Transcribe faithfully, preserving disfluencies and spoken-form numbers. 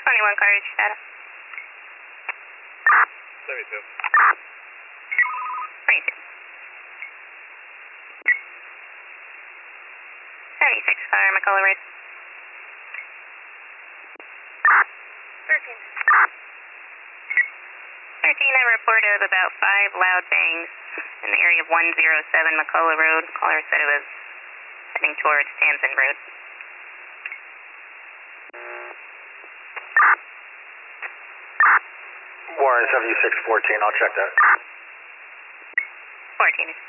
twenty-one Courage, data. seventy-two. twenty-two. seventy-six car, McCullough Road. thirteen. thirteen, I report of about five loud bangs in the area of one oh seven McCullough Road. Caller said it was heading towards Tanzan Road. Warren seventy-six fourteen, I'll check that. fourteen.